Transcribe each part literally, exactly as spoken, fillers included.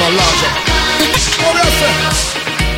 my logic. What do you say?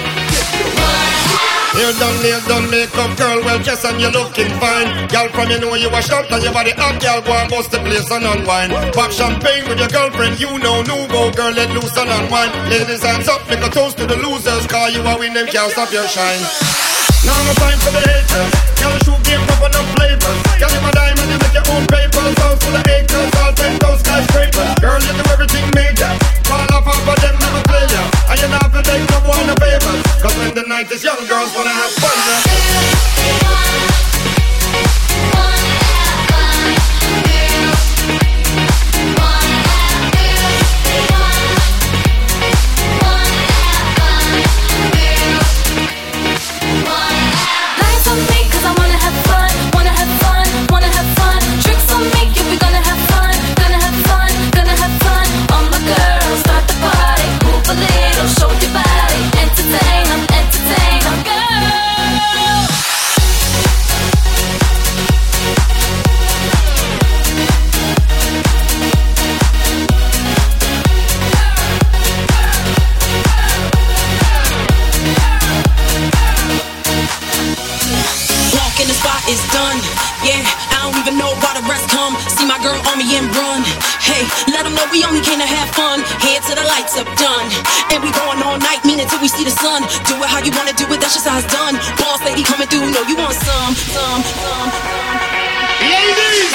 You done nail, done makeup, girl, well dressed and you looking fine. Girl, from you know you a shot and your body hot, girl, go and bust the place and unwind. Pop champagne with your girlfriend, you know, nouveau, girl, let loose and unwind. Ladies, hands up, make a toast to the losers, cause you a win, them can't stop your shine. Now no time for the haters, girl, shoot game up enough flavors. Girl, you a diamond, you make your own papers, house full of acres, all ten toes skyscrapers. Girl, you do everything major, fall off half of them never play ya. And you not have to take no one the favors, cause when the night is young, girls wanna have fun. It's done, yeah, I don't even know why the rest come. See my girl on me and run. Hey, let them know we only came to have fun. Head to the lights up, done. And we going all night, meaning till we see the sun. Do it how you wanna do it, that's just how it's done. Boss lady coming through, know you want some, some, some, some. Ladies!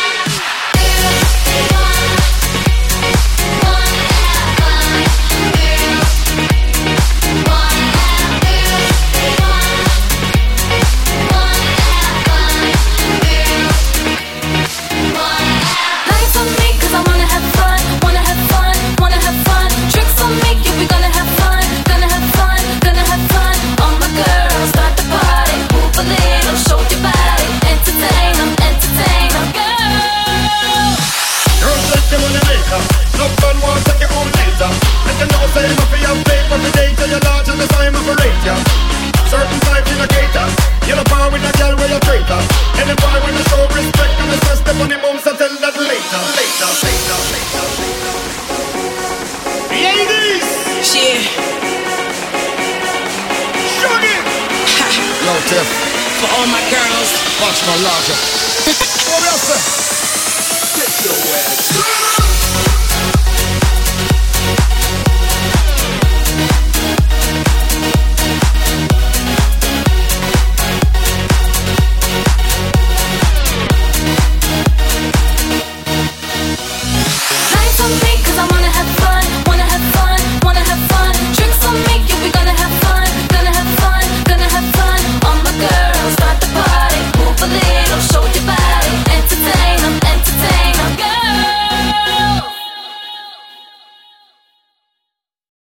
Certain type in a gator, you know power with a girl where you traitor. Any boy when you show respect and it's just step on the mums and tell that later, later, later, later, later. Ladies! Yeah. Shug it! Yo, Tiff. For all my girls. Watch my logic. What else? Get your ass.